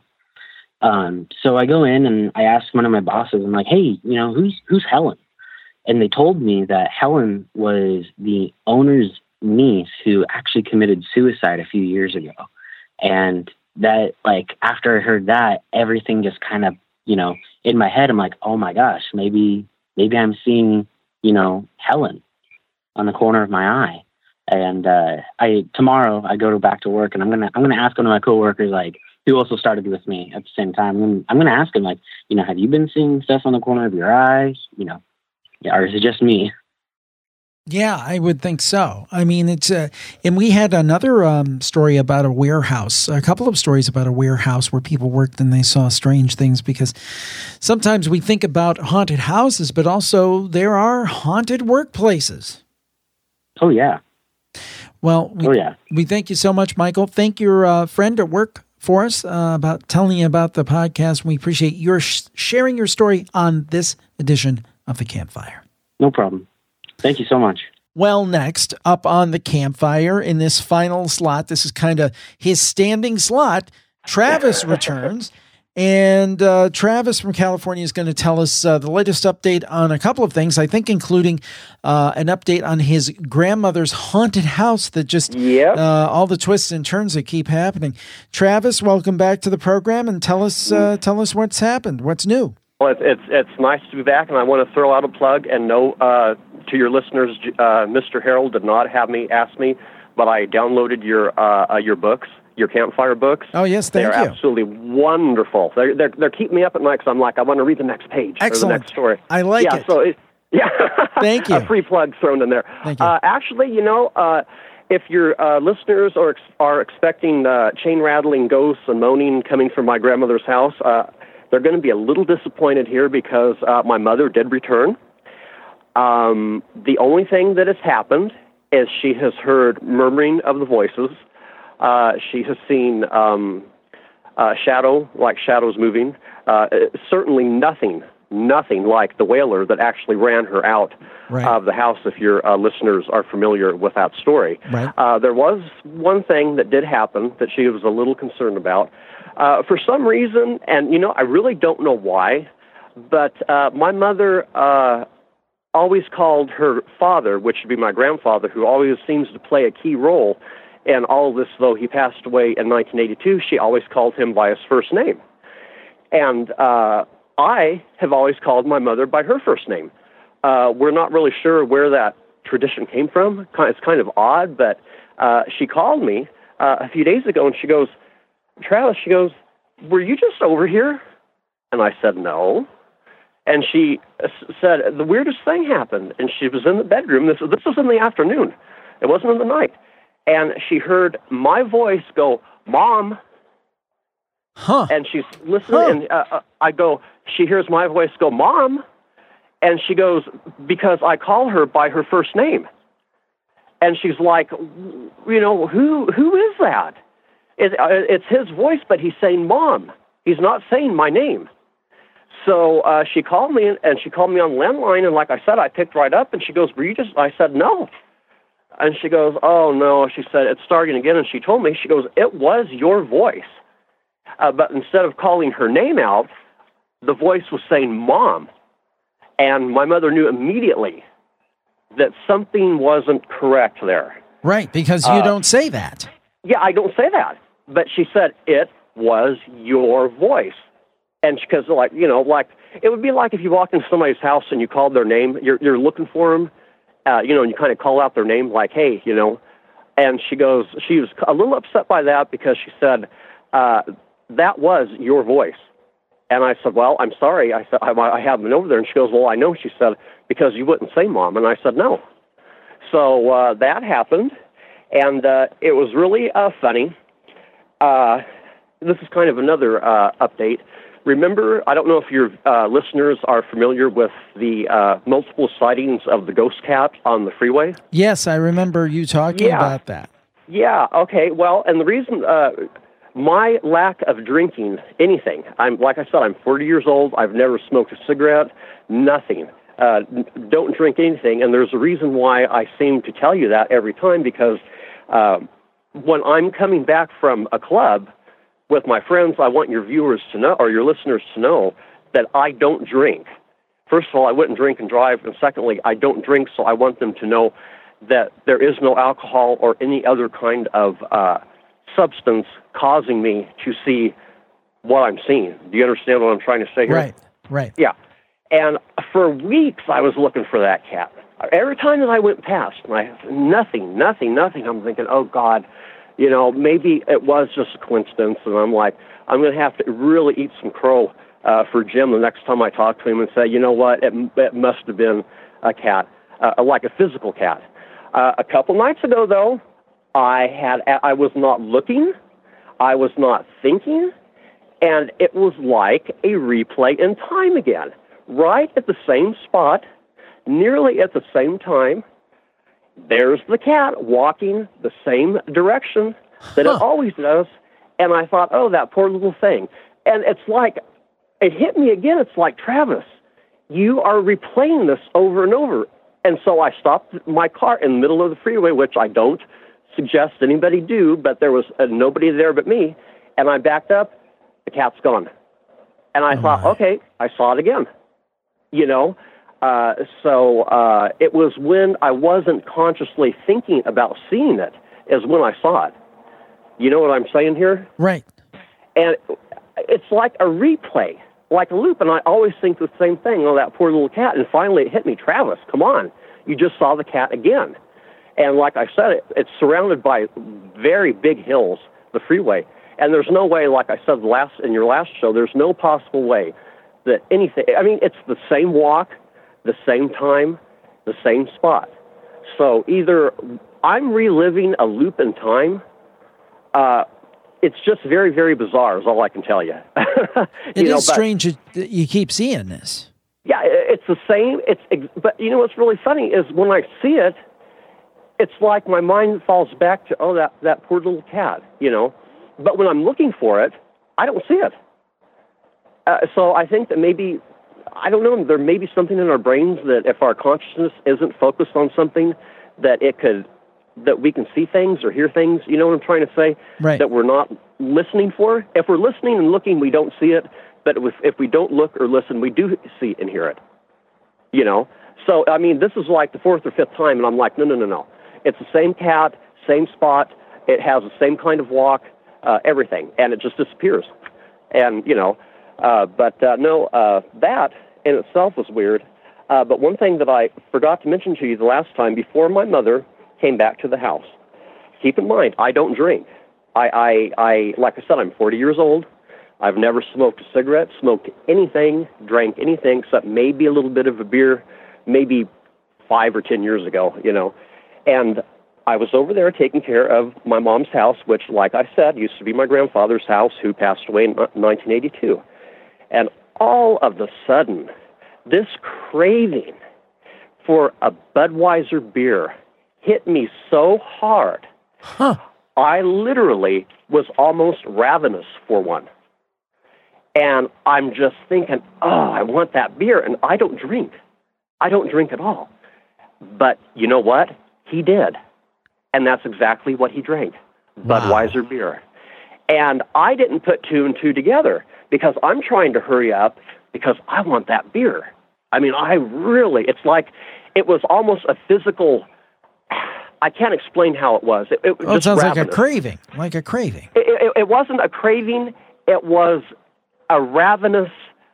[SPEAKER 6] Um, so I go in and I ask one of my bosses, I'm like, hey, you know, who's who's Helen? And they told me that Helen was the owner's niece who actually committed suicide a few years ago. And that, like, after I heard that, everything just kind of, you know, in my head, I'm like, oh my gosh, maybe, maybe I'm seeing, you know, Helen on the corner of my eye. And, uh, I, tomorrow I go to back to work, and I'm going to, I'm going to ask one of my coworkers, like, who also started with me at the same time. And I'm going to ask him, like, you know, have you been seeing stuff on the corner of your eyes? You know, or is it just me?
[SPEAKER 1] Yeah, I would think so. I mean, it's uh, and we had another um, story about a warehouse, a couple of stories about a warehouse where people worked and they saw strange things, because sometimes we think about haunted houses, but also there are haunted workplaces.
[SPEAKER 6] Oh, yeah.
[SPEAKER 1] Well, we,
[SPEAKER 6] oh, yeah.
[SPEAKER 1] we thank you so much, Michael. Thank your uh, friend at work for us uh, about telling you about the podcast. We appreciate your sh- sharing your story on this edition of The Campfire.
[SPEAKER 6] No problem. Thank you so much.
[SPEAKER 1] Well, next up on the campfire in this final slot, this is kind of his standing slot, Travis returns. And uh, Travis from California is going to tell us uh, the latest update on a couple of things, I think including uh, an update on his grandmother's haunted house that just,
[SPEAKER 7] yep.
[SPEAKER 1] uh, all the twists and turns that keep happening. Travis, welcome back to the program, and tell us, uh, tell us what's happened, what's new.
[SPEAKER 7] Well, it's, it's it's nice to be back, and I want to throw out a plug and know uh, to your listeners, uh, Mister Harold did not have me ask me, but I downloaded your uh, uh, your books, your campfire books.
[SPEAKER 1] Oh, yes, thank
[SPEAKER 7] they're
[SPEAKER 1] you.
[SPEAKER 7] They're absolutely wonderful. They're, they're, they're keeping me up at night because I'm like, I want to read the next page
[SPEAKER 1] Excellent.
[SPEAKER 7] or the next story.
[SPEAKER 1] I like
[SPEAKER 7] yeah,
[SPEAKER 1] it.
[SPEAKER 7] So it, yeah,
[SPEAKER 1] thank you.
[SPEAKER 7] A free plug thrown in there.
[SPEAKER 1] Thank you.
[SPEAKER 7] Uh, actually, you know, uh, if your uh, listeners are, ex- are expecting uh, chain-rattling ghosts and moaning coming from my grandmother's house, uh, they're going to be a little disappointed here because uh, my mother did return. Um, the only thing that has happened is she has heard murmuring of the voices. Uh, she has seen um, uh, shadow, like shadows moving. Uh, certainly nothing, nothing like the wailer that actually ran her out
[SPEAKER 1] right.
[SPEAKER 7] of the house, if your uh, listeners are familiar with that story.
[SPEAKER 1] Right.
[SPEAKER 7] Uh, there was one thing that did happen that she was a little concerned about. Uh, for some reason, and, you know, I really don't know why, but uh, my mother uh, always called her father, which would be my grandfather, who always seems to play a key role in all of this, though he passed away in nineteen eighty-two, she always called him by his first name. And uh, I have always called my mother by her first name. Uh, we're not really sure where that tradition came from. It's kind of odd, but uh, she called me uh, a few days ago, and she goes, Travis, she goes, were you just over here? And I said, no. And she said, the weirdest thing happened. And she was in the bedroom. This, this was in the afternoon. It wasn't in the night. And she heard my voice go, Mom.
[SPEAKER 1] Huh.
[SPEAKER 7] And she's listening.
[SPEAKER 1] Huh.
[SPEAKER 7] And uh, I go, she hears my voice go, Mom. And she goes, because I call her by her first name. And she's like, you know, who who is that? It, uh, it's his voice, but he's saying Mom. He's not saying my name. So uh, she called me, and she called me on the landline, and like I said, I picked right up, and she goes, were you just, I said, no. And she goes, oh, no. She said, it's starting again, and she told me, she goes, it was your voice. Uh, but instead of calling her name out, the voice was saying Mom. And my mother knew immediately that something wasn't correct there.
[SPEAKER 1] Right, because you
[SPEAKER 7] uh,
[SPEAKER 1] don't say that.
[SPEAKER 7] Yeah, I don't say that. But she said, it was your voice. And because, like, you know, like, it would be like if you walked into somebody's house and you called their name, you're, you're looking for them, uh, you know, and you kind of call out their name, like, hey, you know. And she goes, she was a little upset by that because she said, uh, that was your voice. And I said, well, I'm sorry. I said, I, I haven't been over there. And she goes, well, I know. She said, because you wouldn't say Mom. And I said, no. So uh, that happened, and uh, it was really uh, funny. Uh, this is kind of another uh, update. Remember, I don't know if your uh, listeners are familiar with the uh, multiple sightings of the ghost cat on the freeway?
[SPEAKER 1] Yes, I remember you talking
[SPEAKER 7] yeah.
[SPEAKER 1] about that.
[SPEAKER 7] Yeah, okay. Well, and the reason... Uh, my lack of drinking anything, I'm like I said, I'm forty years old. I've never smoked a cigarette, nothing. Uh, don't drink anything. And there's a reason why I seem to tell you that every time, because uh, when I'm coming back from a club with my friends, I want your viewers to know, or your listeners to know, that I don't drink. First of all, I wouldn't drink and drive. And secondly, I don't drink, so I want them to know that there is no alcohol or any other kind of uh substance causing me to see what I'm seeing. Do you understand what I'm trying to say here?
[SPEAKER 1] Right, right.
[SPEAKER 7] Yeah. And for weeks, I was looking for that cat. Every time that I went past, my nothing, nothing, nothing. I'm thinking, oh, God, you know, maybe it was just a coincidence. And I'm like, I'm going to have to really eat some crow uh, for Jim the next time I talk to him and say, you know what, it, it must have been a cat, uh, like a physical cat. Uh, a couple nights ago, though, I had I was not looking, I was not thinking, and it was like a replay in time again, right at the same spot, nearly at the same time. There's the cat walking the same direction that huh. it always does, and I thought, oh, that poor little thing. And it's like, it hit me again. It's like, Travis, you are replaying this over and over. And so I stopped my car in the middle of the freeway, which I don't suggest anybody do, but there was uh, nobody there but me, and I backed up, the cat's gone. And I oh thought, my. okay, I saw it again, you know? Uh, so uh, it was when I wasn't consciously thinking about seeing it is when I saw it. You know what I'm saying here?
[SPEAKER 1] Right.
[SPEAKER 7] And it's like a replay, like a loop, and I always think the same thing, oh, that poor little cat, and finally it hit me, Travis, come on, you just saw the cat again. And like I said, it, it's surrounded by very big hills, the freeway. And there's no way, like I said last in your last show, there's no possible way that anything, I mean, it's the same walk, the same time, the same spot. So either I'm reliving a loop in time, uh, it's just very, very bizarre is all I can tell you. you
[SPEAKER 1] it
[SPEAKER 7] know,
[SPEAKER 1] is
[SPEAKER 7] but,
[SPEAKER 1] strange that you keep seeing this.
[SPEAKER 7] Yeah, it's the same. It's But you know what's really funny is when I see it, it's like my mind falls back to, oh, that, that poor little cat, you know. But when I'm looking for it, I don't see it. Uh, so I think that maybe, I don't know, there may be something in our brains that if our consciousness isn't focused on something, that it could, that we can see things or hear things, you know what I'm trying to say?
[SPEAKER 1] Right.
[SPEAKER 7] That we're not listening for. If we're listening and looking, we don't see it. But if, if we don't look or listen, we do see and hear it, you know. So, I mean, this is like the fourth or fifth time, and I'm like, no, no, no, no. It's the same cat, same spot. It has the same kind of walk, uh, everything, and it just disappears. And, you know, uh, but uh, no, uh, that in itself was weird. Uh, but one thing that I forgot to mention to you the last time, before my mother came back to the house, keep in mind, I don't drink. I, I, I like I said, I'm forty years old. I've never smoked a cigarette, smoked anything, drank anything except maybe a little bit of a beer, maybe five or ten years ago, you know. And I was over there taking care of my mom's house, which, like I said, used to be my grandfather's house, who passed away in nineteen eighty-two. And all of a sudden, this craving for a Budweiser beer hit me so hard,
[SPEAKER 1] huh.
[SPEAKER 7] I literally was almost ravenous for one. And I'm just thinking, oh, I want that beer. And I don't drink. I don't drink at all. But you know what? He did. And that's exactly what he drank, Budweiser wow. beer. And I didn't put two and two together because I'm trying to hurry up because I want that beer. I mean, I really, it's like, it was almost a physical, I can't explain how it was. It, it,
[SPEAKER 1] oh,
[SPEAKER 7] just
[SPEAKER 1] it sounds
[SPEAKER 7] ravenous.
[SPEAKER 1] like a craving, like a craving.
[SPEAKER 7] It, it, it wasn't a craving. It was a ravenous,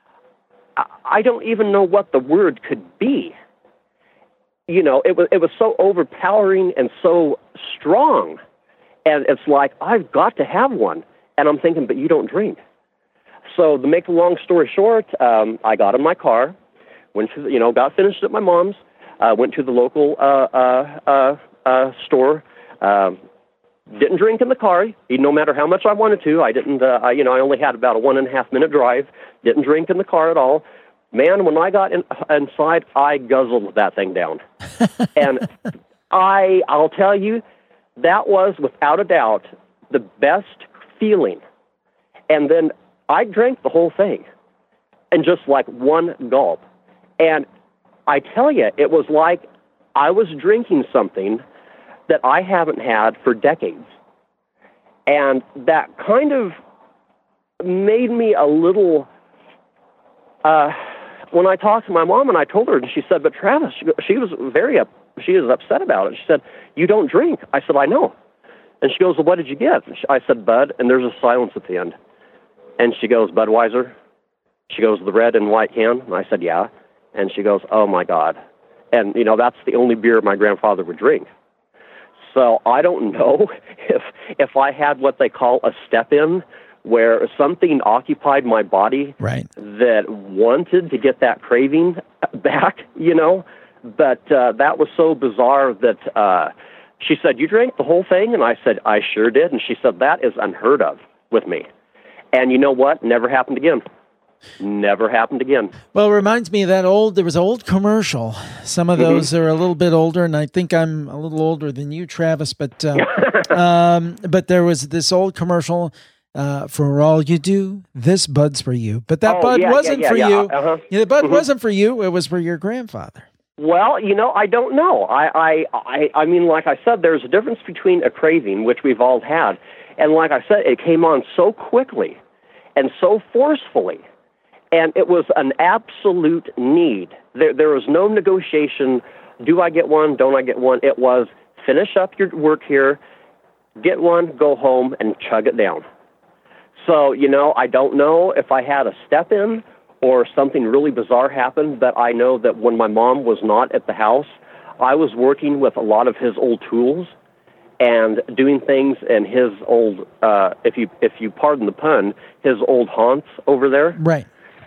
[SPEAKER 7] I don't even know what the word could be. You know, it was it was so overpowering and so strong. And it's like, I've got to have one. And I'm thinking, but you don't drink. So to make a long story short, um, I got in my car, went to, the, you know, got finished at my mom's, uh, went to the local uh, uh, uh, uh, store, um, didn't drink in the car, no matter how much I wanted to. I didn't, uh, I, you know, I only had about a one and a half minute drive, didn't drink in the car at all. Man, when I got in, inside, I guzzled that thing down. And I, I'll tell you, that was, without a doubt, the best feeling. And then I drank the whole thing in just like one gulp. And I tell you, it was like I was drinking something that I haven't had for decades. And that kind of made me a little... Uh, when I talked to my mom and I told her, and she said, but Travis, she, she was very up, she was upset about it. She said, you don't drink. I said, I know. And she goes, well, what did you get? She, I said, Bud, and there's a silence at the end. And she goes, Budweiser? She goes, the red and white can? And I said, yeah. And she goes, oh my God. And, you know, that's the only beer my grandfather would drink. So I don't know if if I had what they call a step-in, where something occupied my body
[SPEAKER 1] right.
[SPEAKER 7] that wanted to get that craving back, you know. But uh, that was so bizarre that uh, she said, you drank the whole thing? And I said, I sure did. And she said, that is unheard of with me. And you know what? Never happened again. Never happened again.
[SPEAKER 1] Well, it reminds me of that old, there was an old commercial. Some of those mm-hmm. are a little bit older, and I think I'm a little older than you, Travis, but uh, um, but there was this old commercial, uh, for all you do, this Bud's for you. But that
[SPEAKER 7] oh,
[SPEAKER 1] Bud
[SPEAKER 7] yeah,
[SPEAKER 1] wasn't
[SPEAKER 7] yeah, yeah,
[SPEAKER 1] for
[SPEAKER 7] yeah.
[SPEAKER 1] you.
[SPEAKER 7] Uh-huh.
[SPEAKER 1] Yeah, the Bud
[SPEAKER 7] mm-hmm.
[SPEAKER 1] wasn't for you. It was for your grandfather.
[SPEAKER 7] Well, you know, I don't know. I, I, I, I mean, like I said, there's a difference between a craving, which we've all had, and like I said, it came on so quickly and so forcefully. And it was an absolute need. There, there was no negotiation. Do I get one? Don't I get one? It was finish up your work here, get one, go home, and chug it down. So, you know, I don't know if I had a step in or something really bizarre happened, but I know that when my mom was not at the house, I was working with a lot of his old tools and doing things in his old, uh, if you if you pardon the pun, his old haunts over there.
[SPEAKER 1] Right.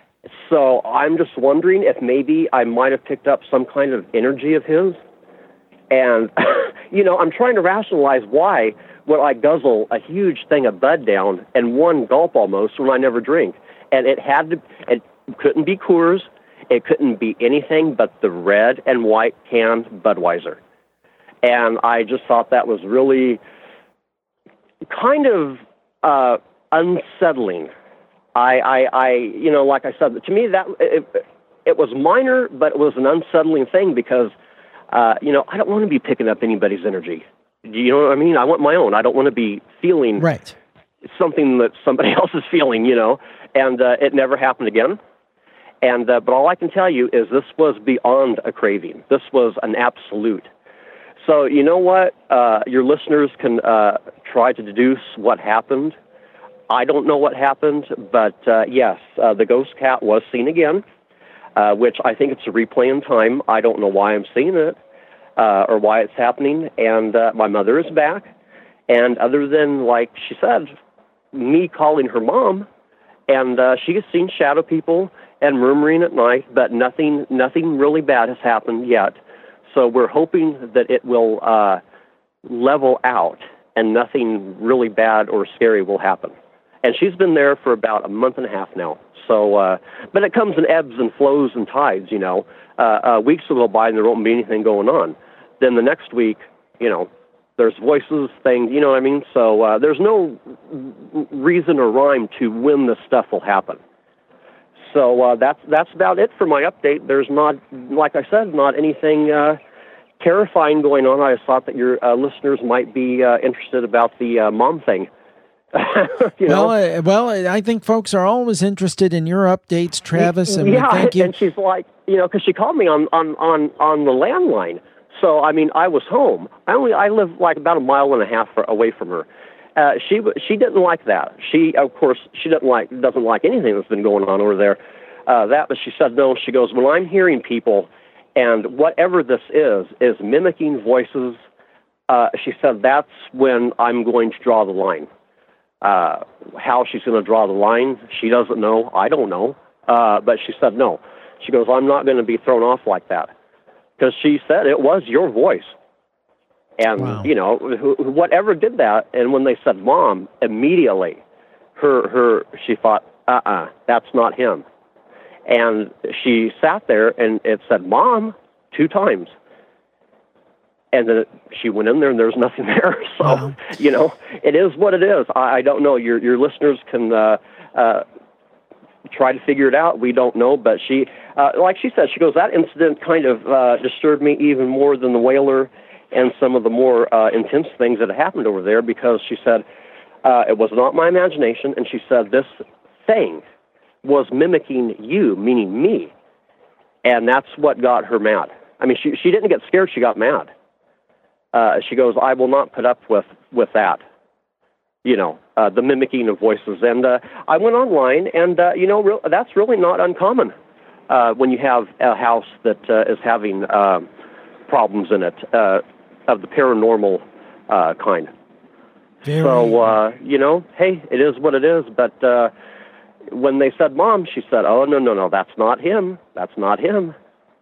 [SPEAKER 7] So I'm just wondering if maybe I might have picked up some kind of energy of his. And, you know, I'm trying to rationalize why would I guzzle a huge thing of Bud down in one gulp almost when I never drink. And it had to, it couldn't be Coors. It couldn't be anything but the red and white can Budweiser. And I just thought that was really kind of uh, unsettling. I, I, I, you know, like I said, to me that it, it was minor, but it was an unsettling thing because, uh, you know, I don't want to be picking up anybody's energy. Do you know what I mean? I want my own. I don't want to be feeling
[SPEAKER 1] right.
[SPEAKER 7] something that somebody else is feeling, you know. And uh, it never happened again. And uh, but all I can tell you is this was beyond a craving. This was an absolute. So you know what? Uh, your listeners can uh, try to deduce what happened. I don't know what happened, but uh, yes, uh, the ghost cat was seen again. uh, which I think it's a replay in time. I don't know why I'm seeing it uh, or why it's happening. And uh, my mother is back. And other than, like she said, me calling her mom, and uh, she has seen shadow people and murmuring at night, but nothing, nothing really bad has happened yet. So we're hoping that it will uh, level out and nothing really bad or scary will happen. And she's been there for about a month and a half now. So, uh, but it comes in ebbs and flows and tides, you know. Uh, uh, weeks will go by and there won't be anything going on. Then the next week, you know, there's voices, things, you know what I mean? So uh, there's no reason or rhyme to when this stuff will happen. So uh, that's that's about it for my update. There's not, like I said, not anything uh, terrifying going on. I just thought that your uh, listeners might be uh, interested about the uh, mom thing. you know?
[SPEAKER 1] Well, uh, well, I think folks are always interested in your updates, Travis, and
[SPEAKER 7] yeah,
[SPEAKER 1] we thank you.
[SPEAKER 7] And she's like, you know, because she called me on, on, on, on the landline. So, I mean, I was home. I only I live like about a mile and a half away from her. Uh, she she didn't like that. She, of course, she doesn't like doesn't like anything that's been going on over there. Uh, that, but she said no. She goes, when I'm hearing people, and whatever this is is mimicking voices. Uh, she said that's when I'm going to draw the line. Uh, how she's going to draw the line, she doesn't know. I don't know. Uh, but she said no. She goes, I'm not going to be thrown off like that. Because she said it was your voice. And, wow. you know, wh- whatever did that, and when they said mom, immediately, her, her, she thought, uh-uh, that's not him. And she sat there, and it said mom two times. And then it, she went in there, and there was nothing there. So, wow. you know, it is what it is. I, I don't know. Your your listeners can uh, uh, try to figure it out. We don't know. But she, uh, like she said, she goes, that incident kind of uh, disturbed me even more than the whaler and some of the more uh, intense things that happened over there, because she said, uh, it was not my imagination. And she said, this thing was mimicking you, meaning me. And that's what got her mad. I mean, she she didn't get scared. She got mad. Uh, she goes, I will not put up with, with that, you know, uh, the mimicking of voices. And uh, I went online, and, uh, you know, re- that's really not uncommon uh, when you have a house that uh, is having uh, problems in it uh, of the paranormal uh, kind. Very. So, uh, you know, hey, it is what it is. But uh, when they said mom, she said, oh, no, no, no, that's not him. That's not him.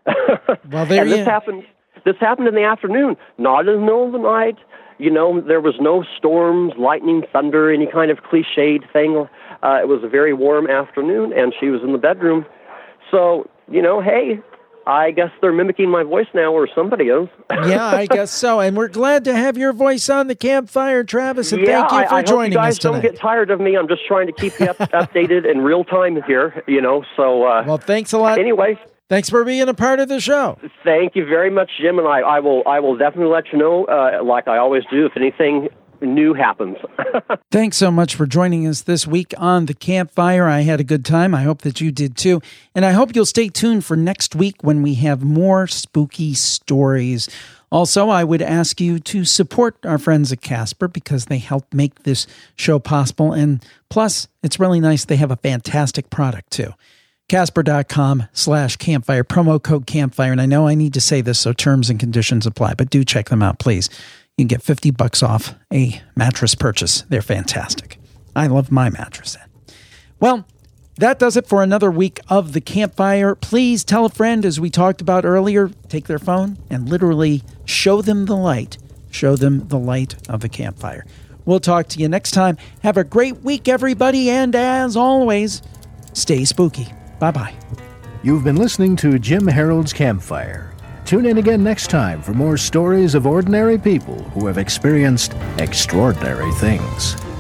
[SPEAKER 1] Well, there
[SPEAKER 7] and this happened. This happened in the afternoon, not in the middle of the night. You know, there was no storms, lightning, thunder, any kind of cliched thing. Uh, it was a very warm afternoon, and she was in the bedroom. So, you know, hey, I guess they're mimicking my voice now, or somebody is.
[SPEAKER 1] Yeah, I guess so. And we're glad to have your voice on the campfire, Travis, and
[SPEAKER 7] yeah,
[SPEAKER 1] thank you for
[SPEAKER 7] I, I
[SPEAKER 1] joining
[SPEAKER 7] hope you guys
[SPEAKER 1] us tonight.
[SPEAKER 7] Don't get tired of me. I'm just trying to keep you up, updated in real time here, you know. So, uh,
[SPEAKER 1] well, thanks a lot.
[SPEAKER 7] Anyway.
[SPEAKER 1] Thanks for being a part of the show.
[SPEAKER 7] Thank you very much, Jim, and I, I will I will definitely let you know, uh, like I always do, if anything new happens.
[SPEAKER 1] Thanks so much for joining us this week on The Campfire. I had a good time. I hope that you did too. And I hope you'll stay tuned for next week when we have more spooky stories. Also, I would ask you to support our friends at Casper because they help make this show possible. And plus, it's really nice. They have a fantastic product too. Casper.com slash campfire, promo code campfire. And I know I need to say this, so terms and conditions apply, but do check them out, please. You can get fifty bucks off a mattress purchase. They're fantastic. I love my mattress. Well, that does it for another week of The Campfire. Please tell a friend, as we talked about earlier, take their phone and literally show them the light. Show them the light of the campfire. We'll talk to you next time. Have a great week, everybody. And as always, stay spooky. Bye-bye.
[SPEAKER 2] You've been listening to Jim Harold's Campfire. Tune in again next time for more stories of ordinary people who have experienced extraordinary things.